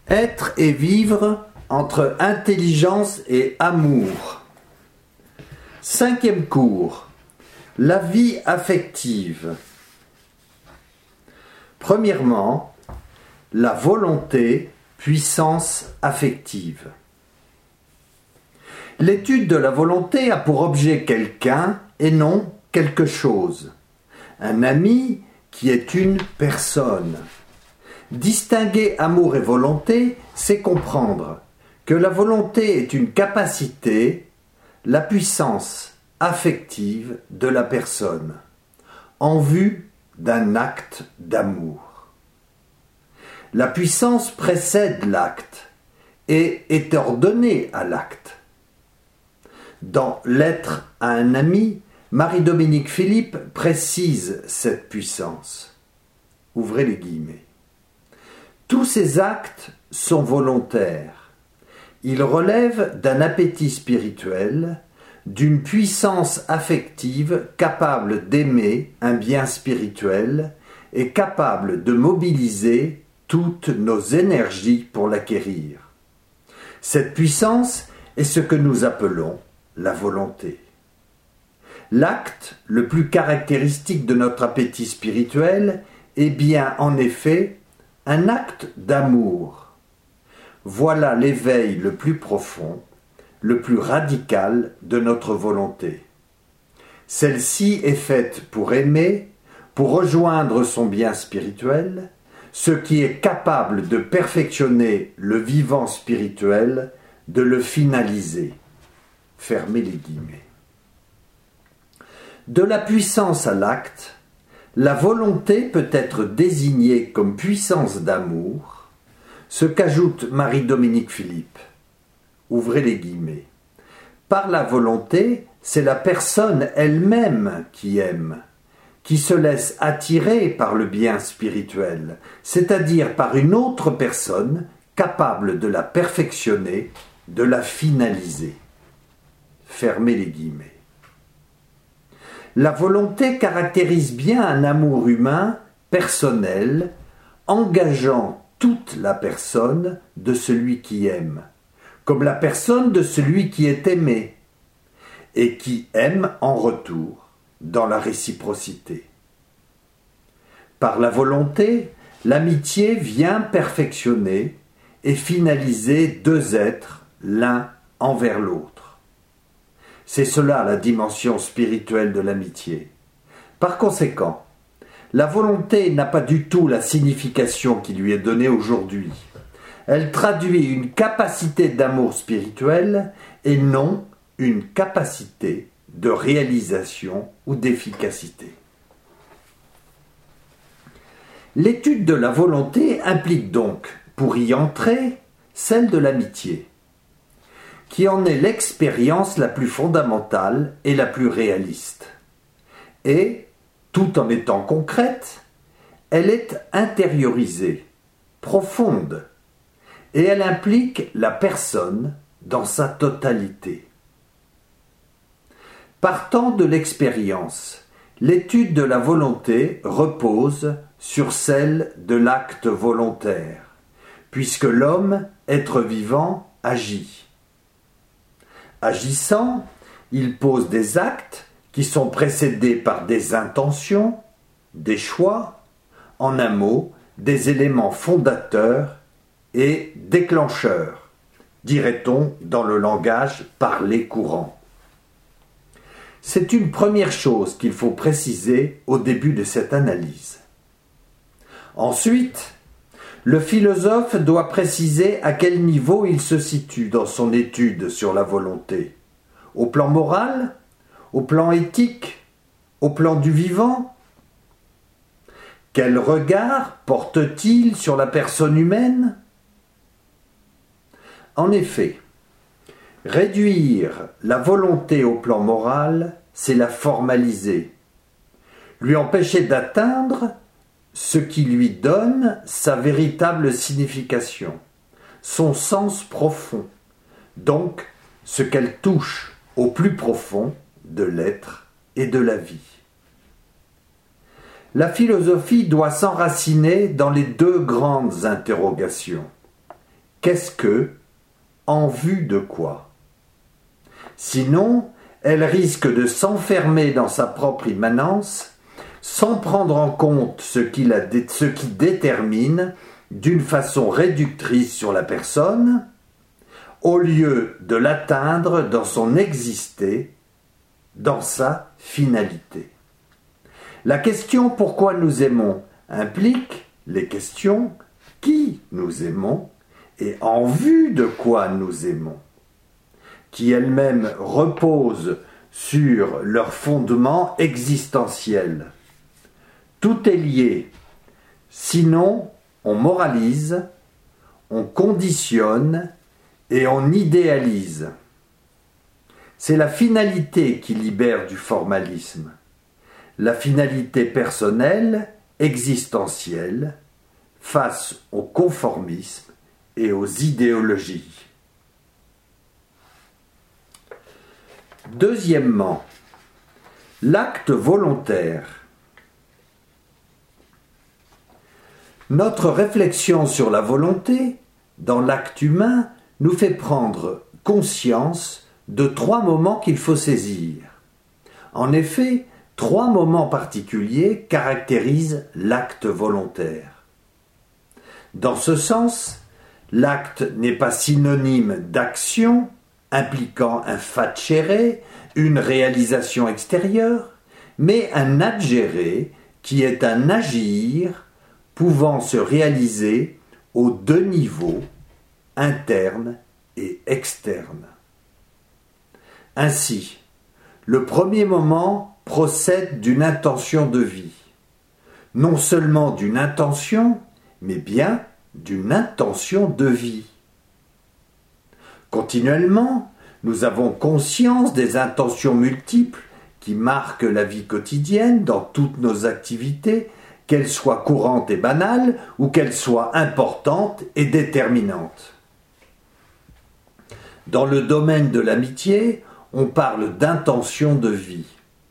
Être et vivre entre intelligence et amour. 5e cours. La vie affective. Premièrement, la volonté, puissance affective. L'étude de la volonté a pour objet quelqu'un et non quelque chose. Un ami qui est une personne. Distinguer amour et volonté, c'est comprendre que la volonté est une capacité, la puissance affective de la personne, en vue d'un acte d'amour. La puissance précède l'acte et est ordonnée à l'acte. Dans Lettre à un ami, Marie-Dominique Philippe précise cette puissance. Ouvrez les guillemets. Tous ces actes sont volontaires. Ils relèvent d'un appétit spirituel, d'une puissance affective capable d'aimer un bien spirituel et capable de mobiliser toutes nos énergies pour l'acquérir. Cette puissance est ce que nous appelons la volonté. L'acte le plus caractéristique de notre appétit spirituel est bien en effet un acte d'amour. Voilà l'éveil le plus profond, le plus radical de notre volonté. Celle-ci est faite pour aimer, pour rejoindre son bien spirituel, ce qui est capable de perfectionner le vivant spirituel, de le finaliser. Fermez les guillemets. De la puissance à l'acte, la volonté peut être désignée comme puissance d'amour, ce qu'ajoute Marie-Dominique Philippe. Ouvrez les guillemets. Par la volonté, c'est la personne elle-même qui aime, qui se laisse attirer par le bien spirituel, c'est-à-dire par une autre personne capable de la perfectionner, de la finaliser. Fermez les guillemets. La volonté caractérise bien un amour humain, personnel, engageant toute la personne de celui qui aime, comme la personne de celui qui est aimé, et qui aime en retour, dans la réciprocité. Par la volonté, l'amitié vient perfectionner et finaliser deux êtres l'un envers l'autre. C'est cela la dimension spirituelle de l'amitié. Par conséquent, la volonté n'a pas du tout la signification qui lui est donnée aujourd'hui. Elle traduit une capacité d'amour spirituel et non une capacité de réalisation ou d'efficacité. L'étude de la volonté implique donc, pour y entrer, celle de l'amitié, qui en est l'expérience la plus fondamentale et la plus réaliste. Et, tout en étant concrète, elle est intériorisée, profonde, et elle implique la personne dans sa totalité. Partant de l'expérience, l'étude de la volonté repose sur celle de l'acte volontaire, puisque l'homme, être vivant, agit. Agissant, il pose des actes qui sont précédés par des intentions, des choix, en un mot, des éléments fondateurs et déclencheurs, dirait-on dans le langage parlé courant. C'est une première chose qu'il faut préciser au début de cette analyse. Ensuite, le philosophe doit préciser à quel niveau il se situe dans son étude sur la volonté. Au plan moral, au plan éthique, au plan du vivant. Quel regard porte-t-il sur la personne humaine ? En effet, réduire la volonté au plan moral, c'est la formaliser, lui empêcher d'atteindre ce qui lui donne sa véritable signification, son sens profond, donc ce qu'elle touche au plus profond de l'être et de la vie. La philosophie doit s'enraciner dans les deux grandes interrogations. qu'est-ce que, en vue de quoi. Sinon, elle risque de s'enfermer dans sa propre immanence sans prendre en compte ce qui détermine d'une façon réductrice sur la personne, au lieu de l'atteindre dans son exister, dans sa finalité. La question pourquoi nous aimons implique les questions qui nous aimons et en vue de quoi nous aimons, qui elles-mêmes reposent sur leur fondement existentiel. Tout est lié, sinon on moralise, on conditionne et on idéalise. C'est la finalité qui libère du formalisme, la finalité personnelle, existentielle, face au conformisme et aux idéologies. Deuxièmement, l'acte volontaire. Notre réflexion sur la volonté, dans l'acte humain, nous fait prendre conscience de 3 moments qu'il faut saisir. En effet, 3 moments particuliers caractérisent l'acte volontaire. Dans ce sens, l'acte n'est pas synonyme d'action, impliquant un facere, une réalisation extérieure, mais un agere qui est un agir pouvant se réaliser aux 2 niveaux, interne et externe. Ainsi, le premier moment procède d'une intention de vie, non seulement d'une intention, mais bien d'une intention de vie. Continuellement, nous avons conscience des intentions multiples qui marquent la vie quotidienne dans toutes nos activités, qu'elles soient courantes et banales ou qu'elles soient importantes et déterminantes. Dans le domaine de l'amitié, on parle d'intention de vie.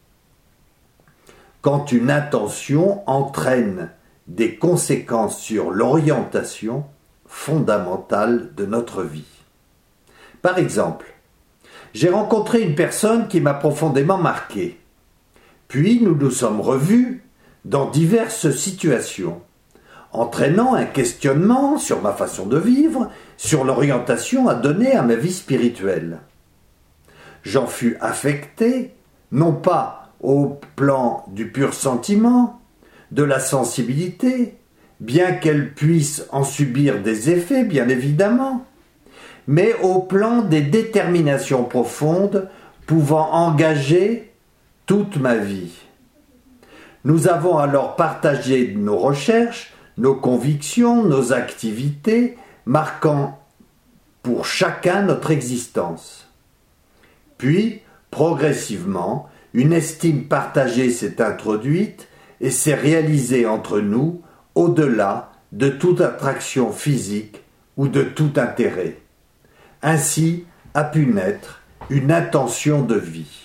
Quand une intention entraîne des conséquences sur l'orientation fondamentale de notre vie. Par exemple, j'ai rencontré une personne qui m'a profondément marqué. Puis nous nous sommes revus dans diverses situations, entraînant un questionnement sur ma façon de vivre, sur l'orientation à donner à ma vie spirituelle. J'en fus affecté, non pas au plan du pur sentiment, de la sensibilité, bien qu'elle puisse en subir des effets, bien évidemment, mais au plan des déterminations profondes pouvant engager toute ma vie. Nous avons alors partagé nos recherches, nos convictions, nos activités, marquant pour chacun notre existence. Puis, progressivement, une estime partagée s'est introduite et s'est réalisée entre nous au-delà de toute attraction physique ou de tout intérêt. Ainsi a pu naître une intention de vie.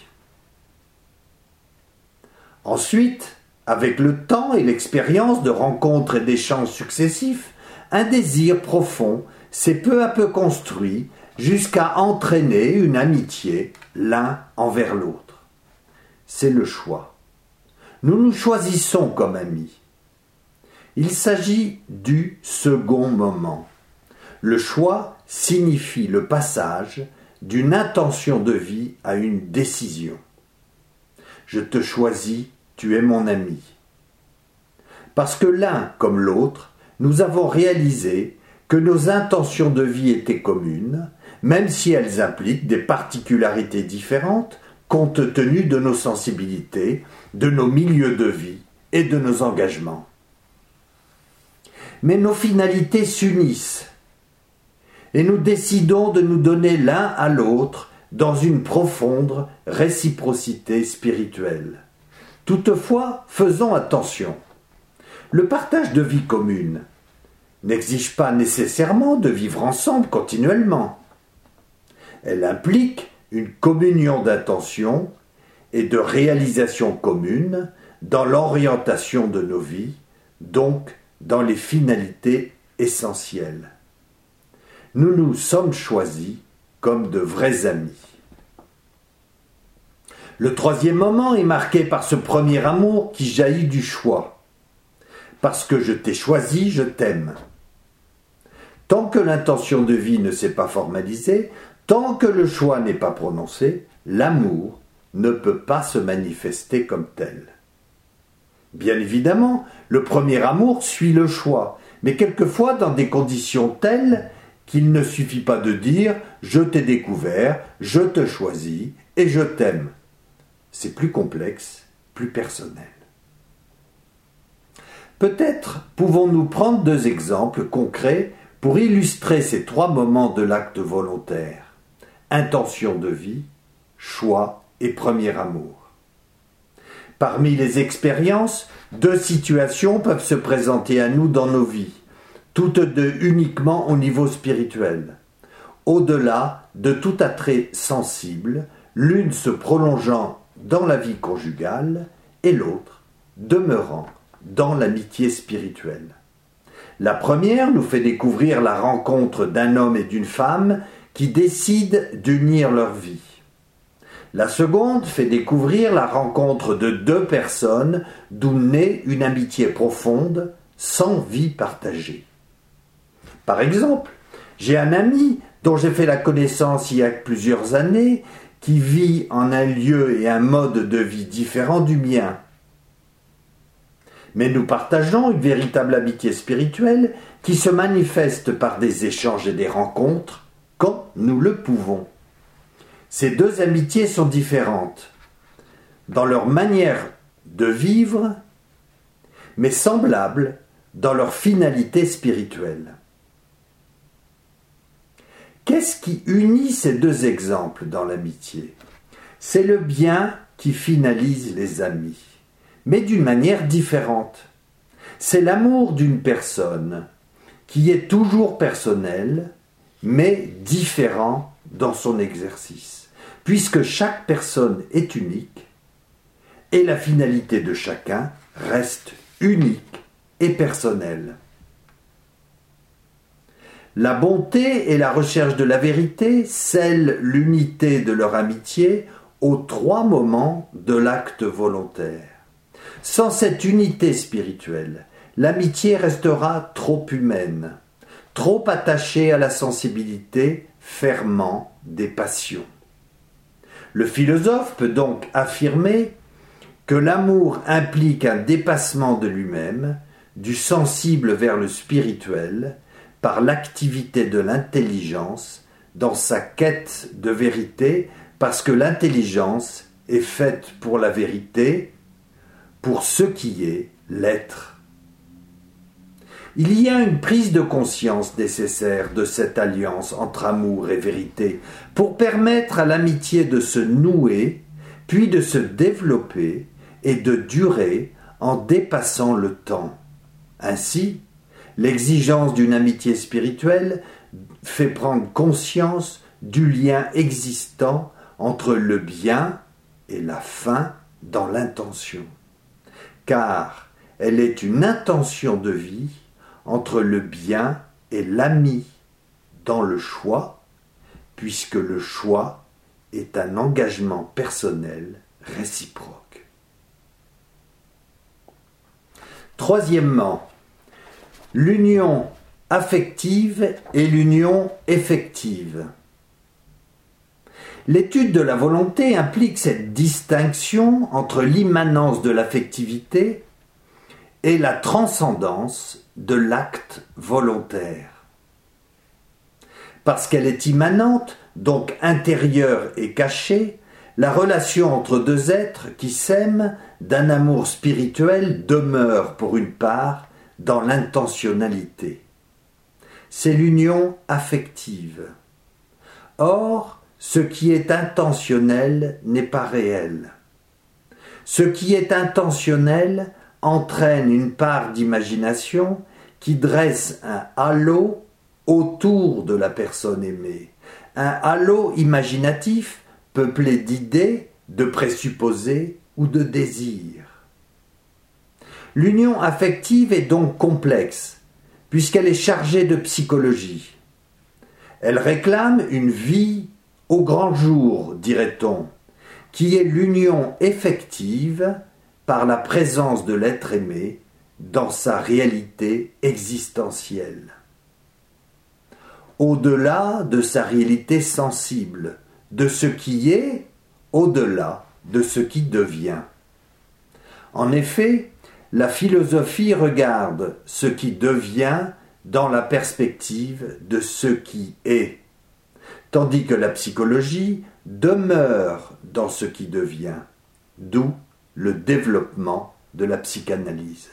Ensuite, avec le temps et l'expérience de rencontres et d'échanges successifs, un désir profond s'est peu à peu construit jusqu'à entraîner une amitié l'un envers l'autre. C'est le choix. Nous nous choisissons comme amis. Il s'agit du second moment. Le choix signifie le passage d'une intention de vie à une décision. Je te choisis, tu es mon ami. Parce que l'un comme l'autre, nous avons réalisé que nos intentions de vie étaient communes, même si elles impliquent des particularités différentes compte tenu de nos sensibilités, de nos milieux de vie et de nos engagements. Mais nos finalités s'unissent et nous décidons de nous donner l'un à l'autre dans une profonde réciprocité spirituelle. Toutefois, faisons attention. Le partage de vie commune n'exige pas nécessairement de vivre ensemble continuellement. Elle implique une communion d'intentions et de réalisations communes dans l'orientation de nos vies, donc dans les finalités essentielles. nous nous sommes choisis comme de vrais amis. Le troisième moment est marqué par ce premier amour qui jaillit du choix. Parce que je t'ai choisi, je t'aime. Tant que l'intention de vie ne s'est pas formalisée, tant que le choix n'est pas prononcé, l'amour ne peut pas se manifester comme tel. Bien évidemment, le premier amour suit le choix, mais quelquefois dans des conditions telles qu'il ne suffit pas de dire « je t'ai découvert, je te choisis et je t'aime ». C'est plus complexe, plus personnel. Peut-être pouvons-nous prendre 2 exemples concrets pour illustrer ces 3 moments de l'acte volontaire. Intention de vie, choix et premier amour. Parmi les expériences, 2 situations peuvent se présenter à nous dans nos vies, toutes 2 uniquement au niveau spirituel. Au-delà de tout attrait sensible, l'une se prolongeant dans la vie conjugale et l'autre demeurant dans l'amitié spirituelle. La première nous fait découvrir la rencontre d'un homme et d'une femme qui décident d'unir leur vie. La seconde fait découvrir la rencontre de 2 personnes d'où naît une amitié profonde, sans vie partagée. Par exemple, j'ai un ami dont j'ai fait la connaissance il y a plusieurs années, qui vit en un lieu et un mode de vie différent du mien. Mais nous partageons une véritable amitié spirituelle qui se manifeste par des échanges et des rencontres quand nous le pouvons. Ces 2 amitiés sont différentes dans leur manière de vivre, mais semblables dans leur finalité spirituelle. Qu'est-ce qui unit ces 2 exemples dans l'amitié ? C'est le bien qui finalise les amis, mais d'une manière différente. C'est l'amour d'une personne qui est toujours personnel, mais différent dans son exercice, puisque chaque personne est unique et la finalité de chacun reste unique et personnelle. La bonté et la recherche de la vérité scellent l'unité de leur amitié aux 3 moments de l'acte volontaire. Sans cette unité spirituelle, l'amitié restera trop humaine, trop attachée à la sensibilité, ferment des passions. Le philosophe peut donc affirmer que l'amour implique un dépassement de lui-même, du sensible vers le spirituel, par l'activité de l'intelligence dans sa quête de vérité, parce que l'intelligence est faite pour la vérité, pour ce qui est l'être. Il y a une prise de conscience nécessaire de cette alliance entre amour et vérité pour permettre à l'amitié de se nouer, puis de se développer et de durer en dépassant le temps. Ainsi, l'exigence d'une amitié spirituelle fait prendre conscience du lien existant entre le bien et la fin dans l'intention. Car elle est une intention de vie entre le bien et l'ami dans le choix, puisque le choix est un engagement personnel réciproque. Troisièmement, l'union affective et l'union effective. L'étude de la volonté implique cette distinction entre l'immanence de l'affectivité et la transcendance de l'acte volontaire. Parce qu'elle est immanente, donc intérieure et cachée, la relation entre 2 êtres qui s'aiment d'un amour spirituel demeure pour une part dans l'intentionnalité. C'est l'union affective. Or, ce qui est intentionnel n'est pas réel. Ce qui est intentionnel entraîne une part d'imagination qui dresse un halo autour de la personne aimée. Un halo imaginatif peuplé d'idées, de présupposés ou de désirs. L'union affective est donc complexe, puisqu'elle est chargée de psychologie. Elle réclame une vie au grand jour, dirait-on, qui est l'union effective par la présence de l'être aimé dans sa réalité existentielle. Au-delà de sa réalité sensible, de ce qui est, au-delà de ce qui devient. En effet, la philosophie regarde ce qui devient dans la perspective de ce qui est, tandis que la psychologie demeure dans ce qui devient, d'où le développement de la psychanalyse.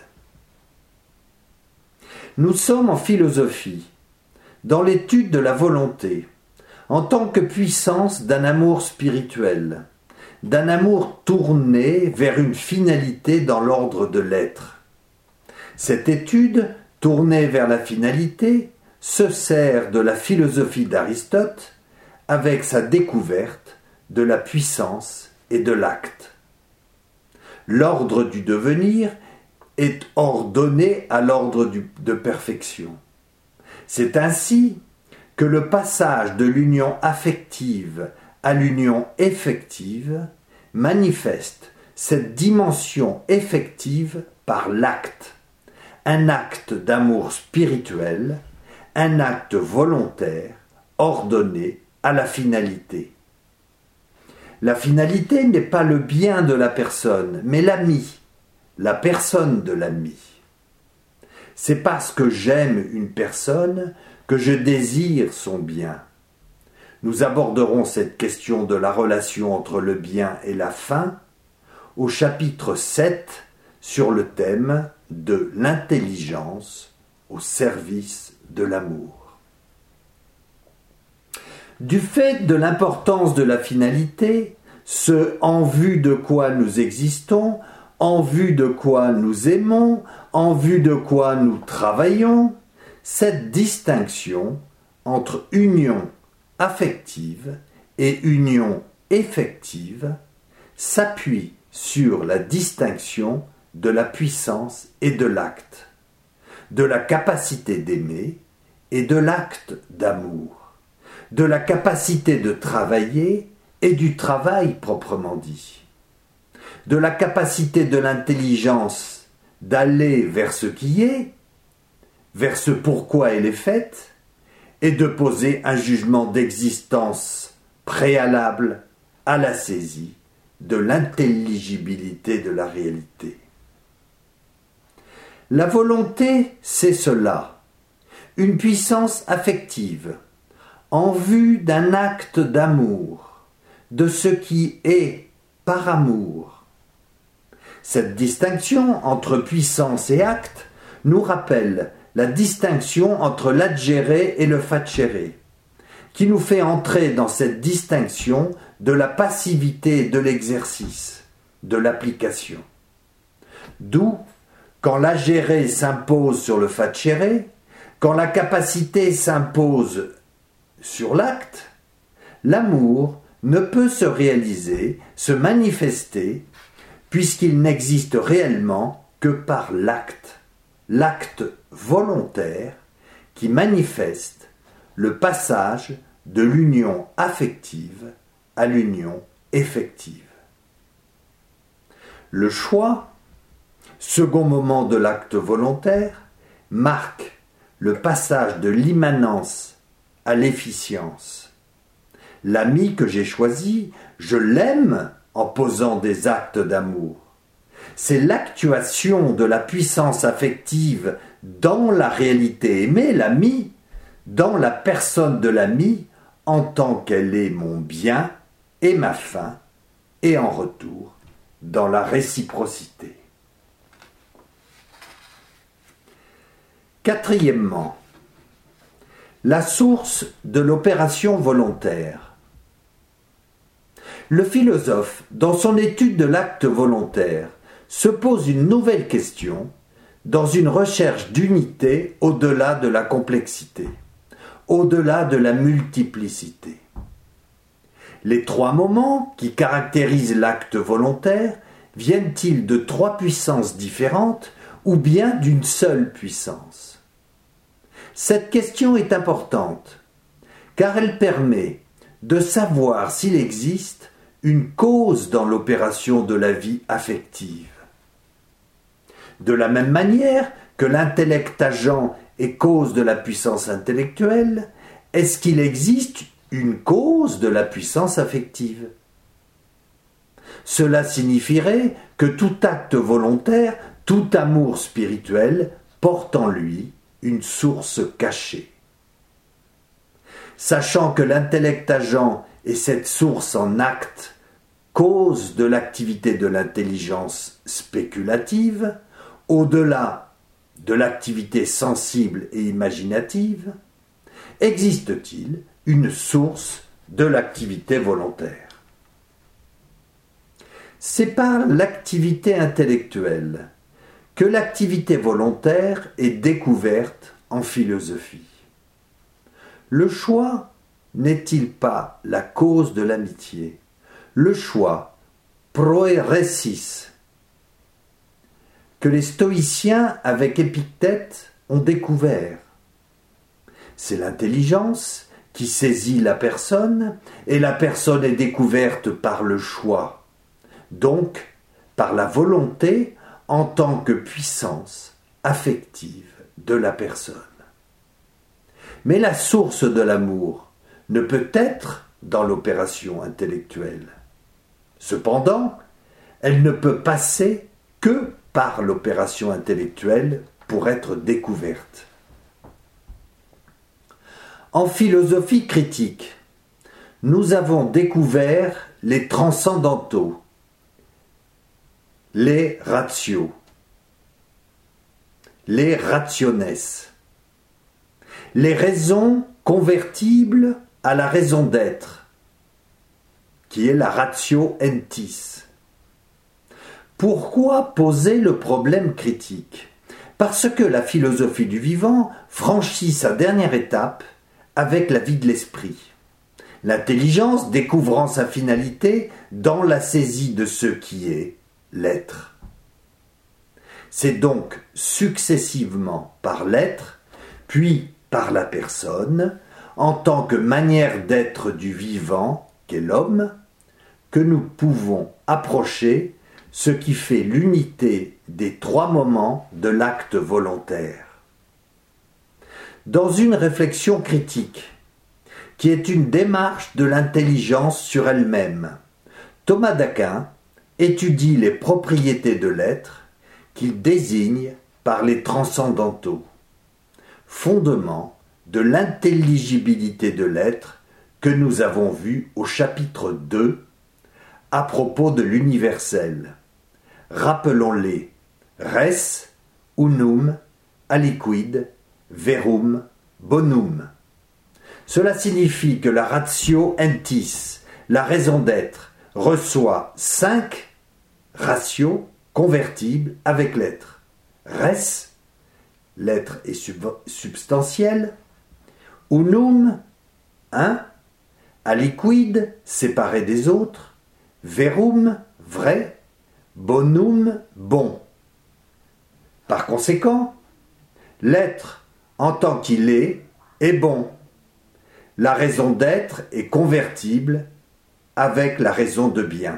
Nous sommes en philosophie, dans l'étude de la volonté, en tant que puissance d'un amour spirituel, d'un amour tourné vers une finalité dans l'ordre de l'être. Cette étude, tournée vers la finalité, se sert de la philosophie d'Aristote avec sa découverte de la puissance et de l'acte. L'ordre du devenir est ordonné à l'ordre de perfection. C'est ainsi que le passage de l'union affective à l'union effective manifeste cette dimension effective par l'acte, un acte d'amour spirituel, un acte volontaire ordonné à la finalité. La finalité n'est pas le bien de la personne, mais l'ami, la personne de l'ami. C'est parce que j'aime une personne que je désire son bien. Nous aborderons cette question de la relation entre le bien et la fin au chapitre 7 sur le thème de l'intelligence au service de l'amour. Du fait de l'importance de la finalité, ce en vue de quoi nous existons, en vue de quoi nous aimons, en vue de quoi nous travaillons, cette distinction entre union affective et union effective s'appuie sur la distinction de la puissance et de l'acte, de la capacité d'aimer et de l'acte d'amour, de la capacité de travailler et du travail proprement dit, de la capacité de l'intelligence d'aller vers ce qui est, vers ce pourquoi elle est faite, et de poser un jugement d'existence préalable à la saisie de l'intelligibilité de la réalité. La volonté, c'est cela, une puissance affective, en vue d'un acte d'amour, de ce qui est par amour. Cette distinction entre puissance et acte nous rappelle la distinction entre l'adgéré et le facere, qui nous fait entrer dans cette distinction de la passivité de l'exercice, de l'application. D'où, quand l'agéré s'impose sur le facere, quand la capacité s'impose sur l'acte, l'amour ne peut se réaliser, se manifester, puisqu'il n'existe réellement que par l'acte, l'acte volontaire qui manifeste le passage de l'union affective à l'union effective. Le choix, second moment de l'acte volontaire, marque le passage de l'immanence à l'efficience. L'ami que j'ai choisi, je l'aime en posant des actes d'amour. C'est l'actuation de la puissance affective dans la réalité aimée, l'ami, dans la personne de l'ami, en tant qu'elle est mon bien et ma fin, et en retour, dans la réciprocité. Quatrièmement, la source de l'opération volontaire. Le philosophe, dans son étude de l'acte volontaire, se pose une nouvelle question dans une recherche d'unité au-delà de la complexité, au-delà de la multiplicité. Les trois moments qui caractérisent l'acte volontaire viennent-ils de trois puissances différentes ou bien d'une seule puissance ? Cette question est importante, car elle permet de savoir s'il existe une cause dans l'opération de la vie affective. De la même manière que l'intellect agent est cause de la puissance intellectuelle, est-ce qu'il existe une cause de la puissance affective? Cela signifierait que tout acte volontaire, tout amour spirituel porte en lui une source cachée. Sachant que l'intellect agent est cette source en acte, cause de l'activité de l'intelligence spéculative, au-delà de l'activité sensible et imaginative, existe-t-il une source de l'activité volontaire? C'est par l'activité intellectuelle que l'activité volontaire est découverte en philosophie. Le choix n'est-il pas la cause de l'amitié? Le choix, proéresis, que les stoïciens avec Épictète ont découvert. C'est l'intelligence qui saisit la personne, et la personne est découverte par le choix, donc par la volonté en tant que puissance affective de la personne. Mais la source de l'amour ne peut être dans l'opération intellectuelle. Cependant, elle ne peut passer que par l'opération intellectuelle pour être découverte. En philosophie critique, nous avons découvert les transcendentaux, les ratios, les rationes, les raisons convertibles à la raison d'être, qui est la ratio entis. Pourquoi poser le problème critique? Parce que la philosophie du vivant franchit sa dernière étape avec la vie de l'esprit. L'intelligence découvrant sa finalité dans la saisie de ce qui est l'être. C'est donc successivement par l'être, puis par la personne, en tant que manière d'être du vivant qu'est l'homme, que nous pouvons approcher ce qui fait l'unité des trois moments de l'acte volontaire. Dans une réflexion critique, qui est une démarche de l'intelligence sur elle-même, Thomas d'Aquin étudie les propriétés de l'être qu'il désigne par les transcendentaux, fondement de l'intelligibilité de l'être que nous avons vu au chapitre 2 à propos de l'universel. Rappelons-les: res, unum, aliquid, verum, bonum. Cela signifie que la ratio entis, la raison d'être, reçoit 5 ratios convertibles avec l'être. Res, l'être est substantiel. Unum, 1. Aliquid, séparé des autres. Verum, vrai. Bonum, bon. Par conséquent, l'être, en tant qu'il est bon. La raison d'être est convertible avec la raison de bien.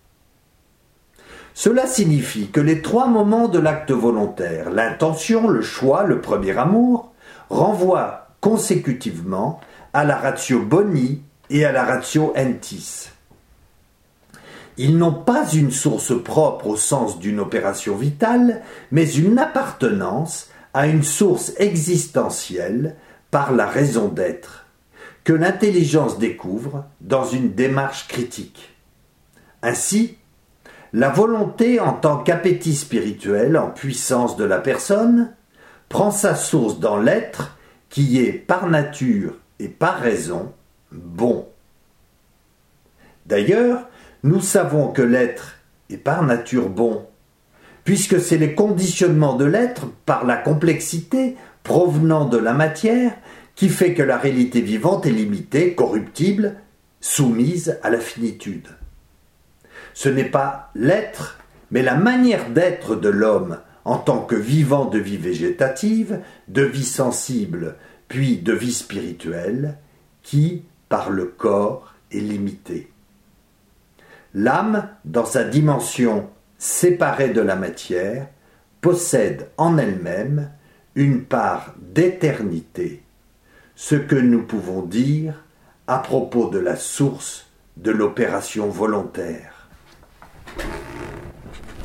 Cela signifie que les trois moments de l'acte volontaire, l'intention, le choix, le premier amour, renvoient consécutivement à la ratio boni et à la ratio entis. Ils n'ont pas une source propre au sens d'une opération vitale, mais une appartenance à une source existentielle par la raison d'être, que l'intelligence découvre dans une démarche critique. Ainsi, la volonté en tant qu'appétit spirituel en puissance de la personne prend sa source dans l'être qui est par nature et par raison bon. D'ailleurs, nous savons que l'être est par nature bon, puisque c'est les conditionnements de l'être par la complexité provenant de la matière qui fait que la réalité vivante est limitée, corruptible, soumise à la finitude. Ce n'est pas l'être, mais la manière d'être de l'homme en tant que vivant de vie végétative, de vie sensible, puis de vie spirituelle, qui, par le corps, est limitée. L'âme, dans sa dimension séparée de la matière, possède en elle-même une part d'éternité, ce que nous pouvons dire à propos de la source de l'opération volontaire.